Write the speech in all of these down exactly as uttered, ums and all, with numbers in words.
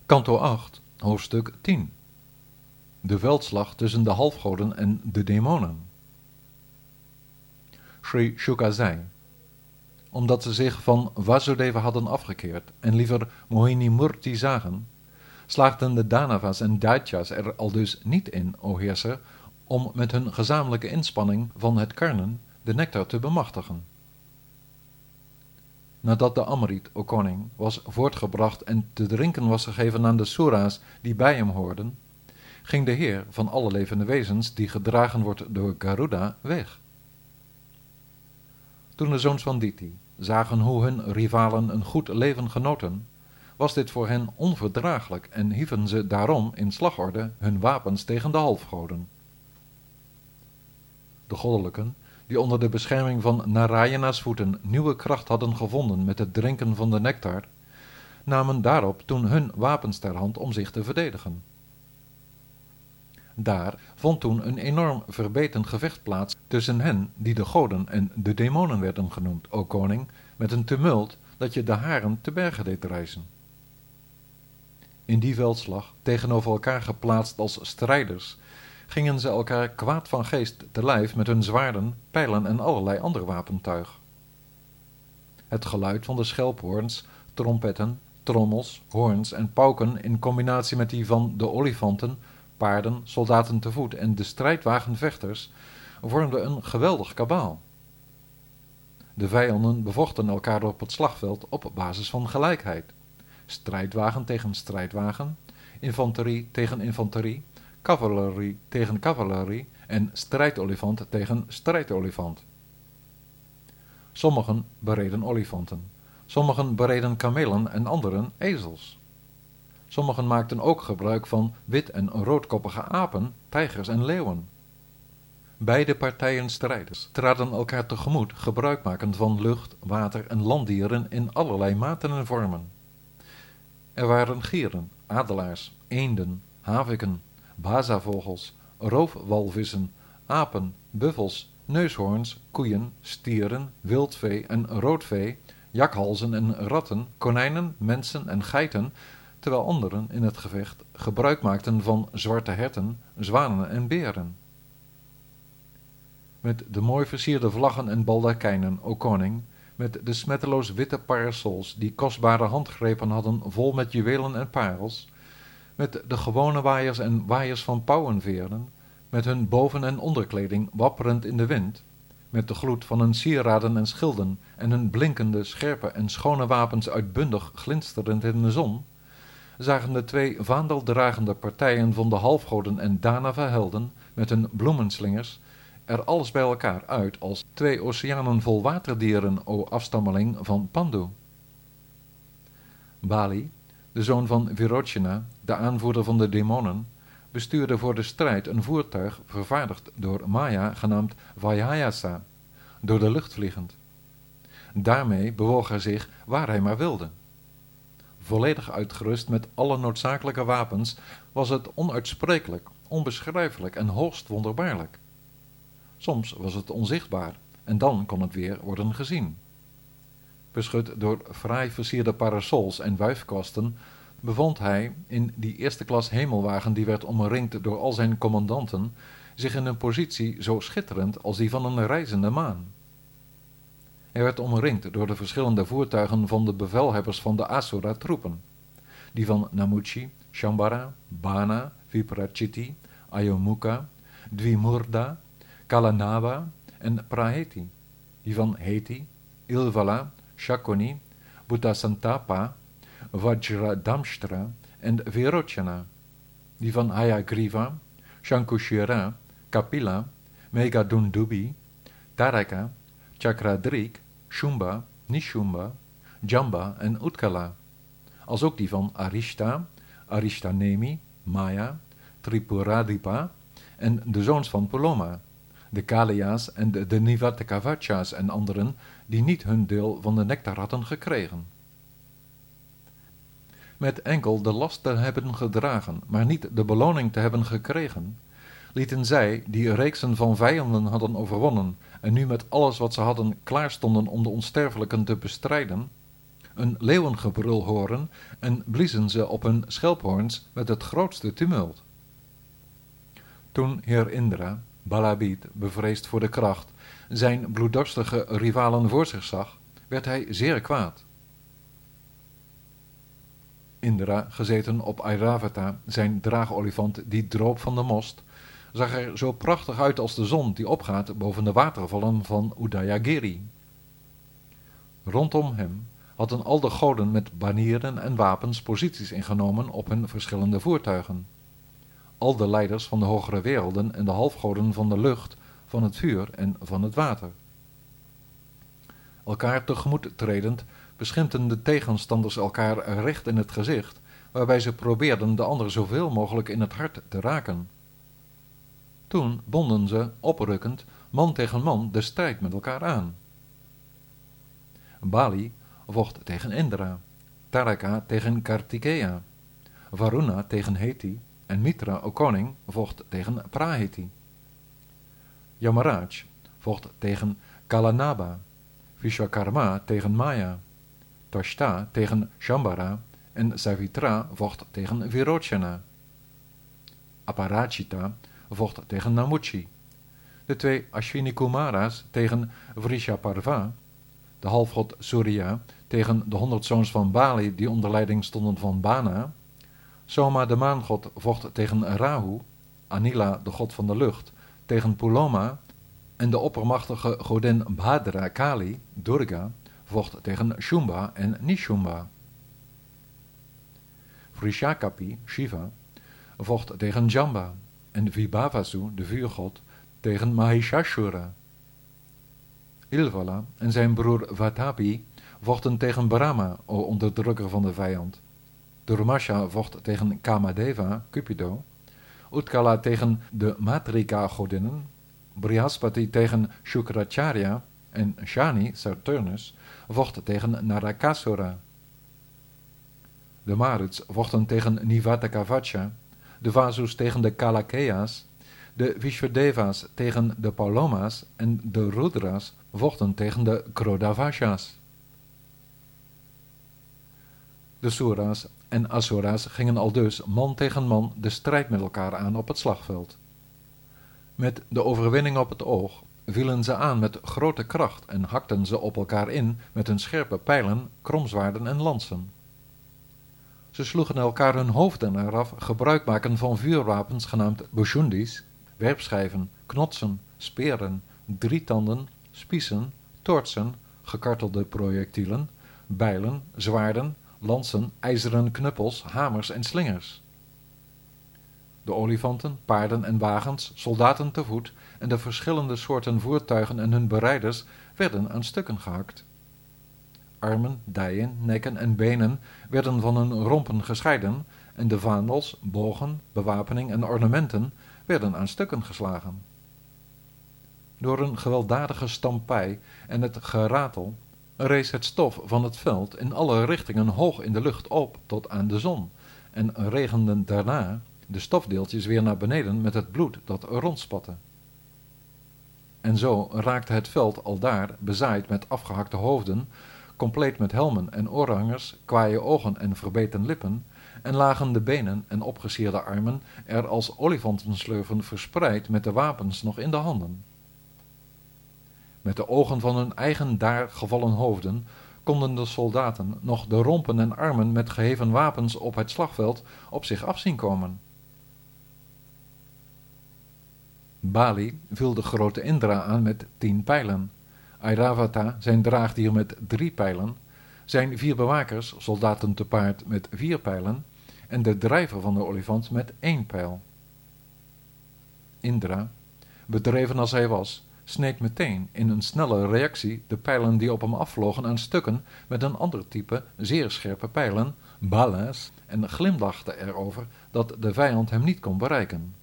Kanto acht, hoofdstuk tien. De veldslag tussen de halfgoden en de demonen. Sri Shuka zei: omdat ze zich van Vasudeva hadden afgekeerd en liever Mohini Murti zagen, slaagden de Danavas en Daitya's er aldus niet in, o heerser, om met hun gezamenlijke inspanning van het karnen de nectar te bemachtigen. Nadat de Amrit, o koning, was voortgebracht en te drinken was gegeven aan de Sura's die bij hem hoorden, ging de Heer van alle levende wezens, die gedragen wordt door Garuda, weg. Toen de zoons van Diti zagen hoe hun rivalen een goed leven genoten, was dit voor hen onverdraaglijk en hieven ze daarom in slagorde hun wapens tegen de halfgoden. De goddelijken, die onder de bescherming van Narayana's voeten nieuwe kracht hadden gevonden met het drinken van de nectar, namen daarop toen hun wapens ter hand om zich te verdedigen. Daar vond toen een enorm verbeten gevecht plaats tussen hen die de goden en de demonen werden genoemd, o koning, met een tumult dat je de haren te berge deed rijzen. In die veldslag, tegenover elkaar geplaatst als strijders, gingen ze elkaar kwaad van geest te lijf met hun zwaarden, pijlen en allerlei ander wapentuig. Het geluid van de schelphoorns, trompetten, trommels, hoorns en pauken in combinatie met die van de olifanten, paarden, soldaten te voet en de strijdwagenvechters vormde een geweldig kabaal. De vijanden bevochten elkaar op het slagveld op basis van gelijkheid. Strijdwagen tegen strijdwagen, infanterie tegen infanterie, cavalerie tegen cavalerie en strijdolifant tegen strijdolifant. Sommigen bereden olifanten, sommigen bereden kamelen en anderen ezels. Sommigen maakten ook gebruik van wit- en roodkoppige apen, tijgers en leeuwen. Beide partijen strijders traden elkaar tegemoet, gebruikmakend van lucht, water en landdieren in allerlei maten en vormen. Er waren gieren, adelaars, eenden, haviken, bazavogels, roofwalvissen, apen, buffels, neushoorns, koeien, stieren, wildvee en roodvee, jakhalzen en ratten, konijnen, mensen en geiten, terwijl anderen in het gevecht gebruik maakten van zwarte herten, zwanen en beren. Met de mooi versierde vlaggen en baldakijnen, o koning, met de smetteloos witte parasols die kostbare handgrepen hadden vol met juwelen en parels, met de gewone waaiers en waaiers van pauwenveren, met hun boven- en onderkleding wapperend in de wind, met de gloed van hun sieraden en schilden en hun blinkende, scherpe en schone wapens uitbundig glinsterend in de zon, zagen de twee vaandeldragende partijen van de halfgoden en Danava-helden met hun bloemenslingers er alles bij elkaar uit als twee oceanen vol waterdieren, o afstammeling van Pandu. Bali, de zoon van Virochana, de aanvoerder van de demonen, bestuurde voor de strijd een voertuig vervaardigd door Maya genaamd Vayayasa, door de lucht vliegend. Daarmee bewoog hij zich waar hij maar wilde. Volledig uitgerust met alle noodzakelijke wapens was het onuitsprekelijk, onbeschrijfelijk en hoogst wonderbaarlijk. Soms was het onzichtbaar en dan kon het weer worden gezien. Beschut door fraai versierde parasols en wuifkwasten bevond hij in die eerste klas hemelwagen die werd omringd door al zijn commandanten zich in een positie zo schitterend als die van een reizende maan. Hij werd omringd door de verschillende voertuigen van de bevelhebbers van de Asura-troepen, die van Namuchi, Shambhara, Bana, Viprachiti, Ayomukha, Dvimurda, Kalanava en Praheti, die van Heti, Ilvala, Shakuni, Bhuttasantapa, Vajradamshtra en Virochana, die van Hayagriva, Shankushira, Kapila, Megadundubi, Taraka, Chakradrik, Shumba, Nishumba, Jamba en Utkala, als ook die van Arishta, Arishtanemi, Maya, Tripuradipa en de zoons van Puloma, de Kalia's en de, de Nivatakavacha's en anderen die niet hun deel van de nectar hadden gekregen. Met enkel de last te hebben gedragen, maar niet de beloning te hebben gekregen, lieten zij, die reeksen van vijanden hadden overwonnen en nu met alles wat ze hadden klaarstonden om de onsterfelijken te bestrijden, een leeuwengebrul horen en bliezen ze op hun schelphoorns met het grootste tumult. Toen heer Indra, Balabhit, bevreesd voor de kracht, zijn bloeddorstige rivalen voor zich zag, werd hij zeer kwaad. Indra, gezeten op Airavata, zijn draagolifant die droop van de most, zag er zo prachtig uit als de zon die opgaat boven de watervallen van Udayagiri. Rondom hem hadden al de goden met banieren en wapens posities ingenomen op hun verschillende voertuigen. Al de leiders van de hogere werelden en de halfgoden van de lucht, van het vuur en van het water. Elkaar tegemoet tredend beschimpten de tegenstanders elkaar recht in het gezicht, waarbij ze probeerden de ander zoveel mogelijk in het hart te raken. Toen bonden ze, oprukkend, man tegen man de strijd met elkaar aan. Bali vocht tegen Indra, Taraka tegen Kartikeya, Varuna tegen Heti en Mitra, o koning, vocht tegen Prahiti. Yamaraj vocht tegen Kalanaba, Vishwakarma tegen Maya, Tashta tegen Shambhara en Savitra vocht tegen Virochana. Aparajita vocht tegen Namuchi, de twee Ashwini Kumara's tegen Vrishaparva, de halfgod Surya tegen de honderd zoons van Bali die onder leiding stonden van Bana, Soma de maangod vocht tegen Rahu, Anila de god van de lucht tegen Puloma en de oppermachtige godin Bhadra Kali, Durga, vocht tegen Shumba en Nishumba. Vrishakapi, Shiva, vocht tegen Jamba en Vibhavasu, de vuurgod, tegen Mahishashura. Ilvala en zijn broer Vatapi vochten tegen Brahma, o onderdrukker van de vijand. Durmasha vocht tegen Kamadeva, Cupido. Utkala tegen de Matrika-godinnen. Brihaspati tegen Shukracharya en Shani, Saturnus, vocht tegen Narakasura. De Maruts vochten tegen Nivatakavacha, de Vasus tegen de Kalakeyas, de Vishwadevas tegen de Paloma's en de Rudras vochten tegen de Krodavashas. De Suras en Asuras gingen aldus man tegen man de strijd met elkaar aan op het slagveld. Met de overwinning op het oog vielen ze aan met grote kracht en hakten ze op elkaar in met hun scherpe pijlen, kromzwaarden en lansen. Ze sloegen elkaar hun hoofden eraf, gebruikmakend van vuurwapens genaamd bushundis, werpschijven, knotsen, speren, drietanden, spiezen, toortsen, gekartelde projectielen, bijlen, zwaarden, lansen, ijzeren knuppels, hamers en slingers. De olifanten, paarden en wagens, soldaten te voet en de verschillende soorten voertuigen en hun berijders werden aan stukken gehakt. Armen, dijen, nekken en benen werden van hun rompen gescheiden en de vaandels, bogen, bewapening en ornamenten werden aan stukken geslagen. Door een gewelddadige stampij en het geratel rees het stof van het veld in alle richtingen hoog in de lucht op tot aan de zon en regenden daarna de stofdeeltjes weer naar beneden met het bloed dat rondspatte. En zo raakte het veld aldaar bezaaid met afgehakte hoofden, compleet met helmen en oorhangers, kwaaie ogen en verbeten lippen, en lagen de benen en opgesierde armen er als olifantenslurven verspreid met de wapens nog in de handen. Met de ogen van hun eigen daar gevallen hoofden konden de soldaten nog de rompen en armen met geheven wapens op het slagveld op zich af zien komen. Bali viel de grote Indra aan met tien pijlen, Airavata zijn draagdier met drie pijlen, zijn vier bewakers, soldaten te paard met vier pijlen en de drijver van de olifant met één pijl. Indra, bedreven als hij was, sneed meteen in een snelle reactie de pijlen die op hem afvlogen aan stukken met een ander type zeer scherpe pijlen, balas, en glimlachte erover dat de vijand hem niet kon bereiken.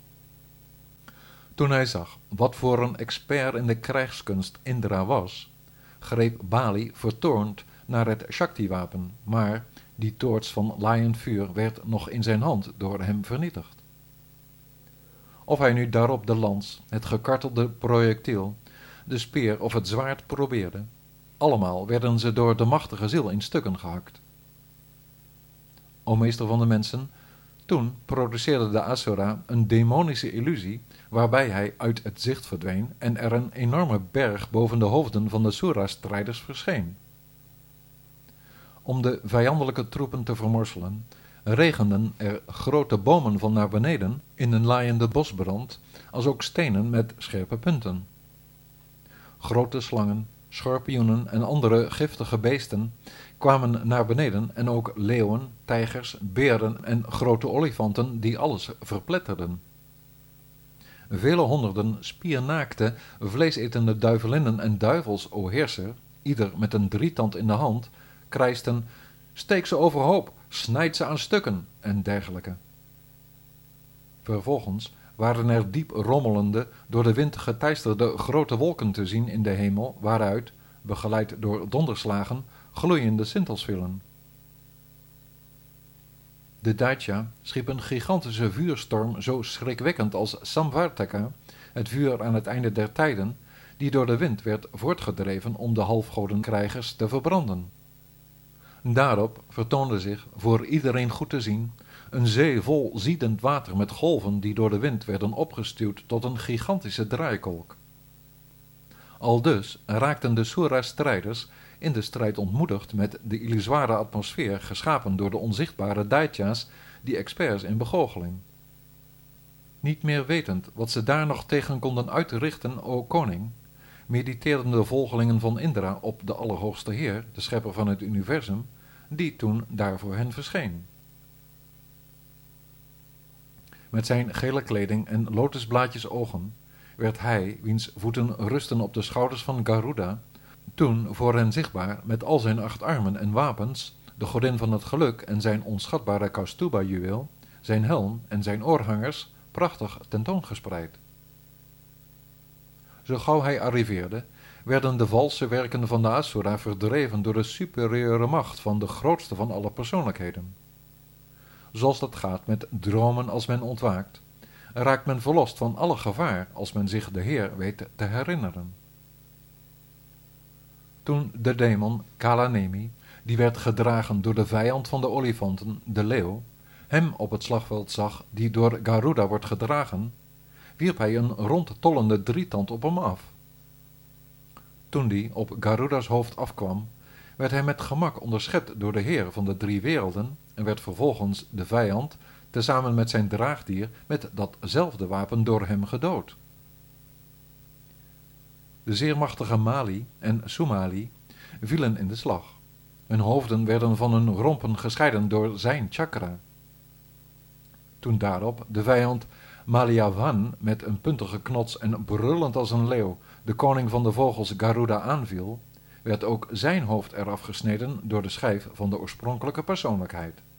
Toen hij zag wat voor een expert in de krijgskunst Indra was, greep Bali vertoornd naar het Shakti-wapen, maar die toorts van laaiend vuur werd nog in zijn hand door hem vernietigd. Of hij nu daarop de lans, het gekartelde projectiel, de speer of het zwaard probeerde, Allemaal werden ze door de machtige ziel in stukken gehakt. O meester van de mensen, toen produceerde de Asura een demonische illusie waarbij hij uit het zicht verdween en er een enorme berg boven de hoofden van de Sura-strijders verscheen. Om de vijandelijke troepen te vermorzelen, regenden er grote bomen van naar beneden in een laaiende bosbrand, als ook stenen met scherpe punten. Grote slangen, schorpioenen en andere giftige beesten kwamen naar beneden en ook leeuwen, tijgers, beren en grote olifanten die alles verpletterden. Vele honderden spiernaakte, vleesetende duivelinnen en duivels, o heerser, ieder met een drietand in de hand, krijsten: steek ze overhoop, snijd ze aan stukken en dergelijke. Vervolgens waren er diep rommelende, door de wind geteisterde grote wolken te zien in de hemel, waaruit, begeleid door donderslagen, gloeiende sintels vielen. De Daitya schiep een gigantische vuurstorm zo schrikwekkend als Samvartaka, het vuur aan het einde der tijden, die door de wind werd voortgedreven om de halfgodenkrijgers te verbranden. Daarop vertoonde zich, voor iedereen goed te zien, een zee vol ziedend water met golven die door de wind werden opgestuwd tot een gigantische draaikolk. Aldus raakten de Sura-strijders in de strijd ontmoedigd met de illusoire atmosfeer geschapen door de onzichtbare Daitya's, die experts in begoocheling. Niet meer wetend wat ze daar nog tegen konden uitrichten, o koning, mediteerden de volgelingen van Indra op de Allerhoogste Heer, de schepper van het universum, die toen daar voor hen verscheen. Met zijn gele kleding en lotusblaadjes ogen werd hij, wiens voeten rusten op de schouders van Garuda, toen voor hen zichtbaar met al zijn acht armen en wapens, de godin van het geluk en zijn onschatbare Kaustuba-juweel, zijn helm en zijn oorhangers, prachtig tentoongespreid. Zo gauw hij arriveerde, werden de valse werken van de Asura verdreven door de superieure macht van de grootste van alle persoonlijkheden. Zoals dat gaat met dromen als men ontwaakt, raakt men verlost van alle gevaar als men zich de Heer weet te herinneren. Toen de demon Kalanemi, die werd gedragen door de vijand van de olifanten, de leeuw, hem op het slagveld zag die door Garuda wordt gedragen, wierp hij een rondtollende drietand op hem af. Toen die op Garuda's hoofd afkwam, werd hij met gemak onderschept door de Heer van de drie werelden en werd vervolgens de vijand, tezamen met zijn draagdier, met datzelfde wapen door hem gedood. De zeer machtige Mali en Sumali vielen in de slag. Hun hoofden werden van hun rompen gescheiden door zijn chakra. Toen daarop de vijand Maliavan met een puntige knots en brullend als een leeuw de koning van de vogels Garuda aanviel, werd ook zijn hoofd eraf gesneden door de schijf van de oorspronkelijke persoonlijkheid.